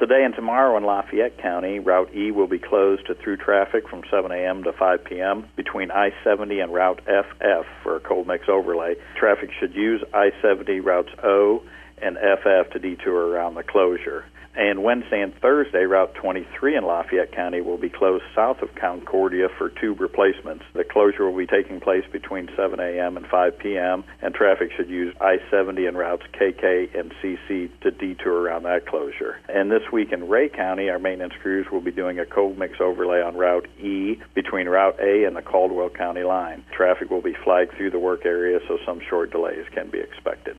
today and tomorrow in Lafayette County, Route E will be closed to through traffic from 7 a.m. to 5 p.m. between I-70 and Route FF for a cold mix overlay. Traffic should use I-70 routes O and FF to detour around the closure. And Wednesday and Thursday, Route 23 in Lafayette County will be closed south of Concordia for tube replacements. The closure will be taking place between 7 a.m. and 5 p.m., and traffic should use I-70 and routes KK and CC to detour around that closure. And this week in Ray County, our maintenance crews will be doing a cold mix overlay on Route E between Route A and the Caldwell County line. Traffic will be flagged through the work area, so some short delays can be expected.